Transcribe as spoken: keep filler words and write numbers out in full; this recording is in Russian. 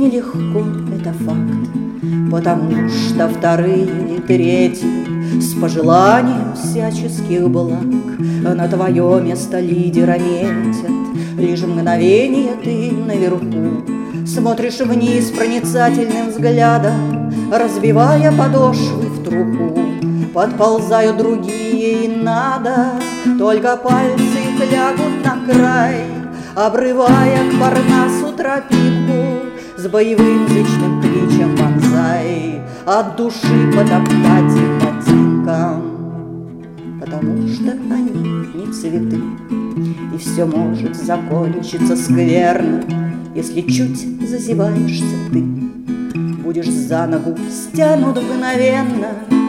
нелегко, это факт, потому что вторые или третьи с пожеланием всяческих благ на твое место лидера метят. Лишь мгновение ты наверху смотришь вниз проницательным взглядом, разбивая подошвы в труху. Подползают другие, и надо, только пальцы их лягут на край, обрывая к Парнасу тропинку с боевым зычным кличем «Бонзай», от души потоптать их ботинкам, потому что они не цветы, и все может закончиться скверно, если чуть зазеваешься ты. Будешь за ногу стянут мгновенно,